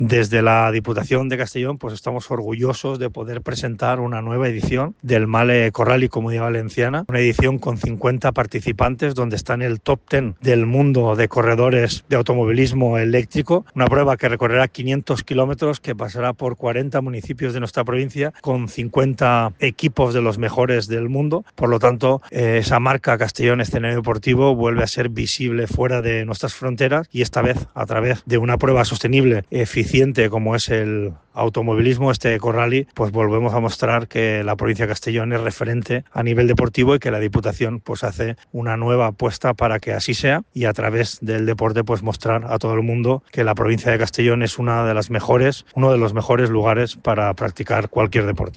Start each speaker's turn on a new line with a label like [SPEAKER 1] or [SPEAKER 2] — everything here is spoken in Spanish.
[SPEAKER 1] Desde la Diputación de Castellón pues estamos orgullosos de poder presentar una nueva edición del Male Corral y Comunidad Valenciana, una edición con 50 participantes donde está en el top 10 del mundo de corredores de automovilismo eléctrico, una prueba que recorrerá 500 kilómetros, que pasará por 40 municipios de nuestra provincia con 50 equipos de los mejores del mundo. Por lo tanto, esa marca Castellón Escenario Deportivo vuelve a ser visible fuera de nuestras fronteras, y esta vez a través de una prueba sostenible, eficiente, como es el automovilismo, este EcoRally, pues volvemos a mostrar que la provincia de Castellón es referente a nivel deportivo y que la Diputación pues hace una nueva apuesta para que así sea, y a través del deporte pues mostrar a todo el mundo que la provincia de Castellón es uno de los mejores lugares para practicar cualquier deporte.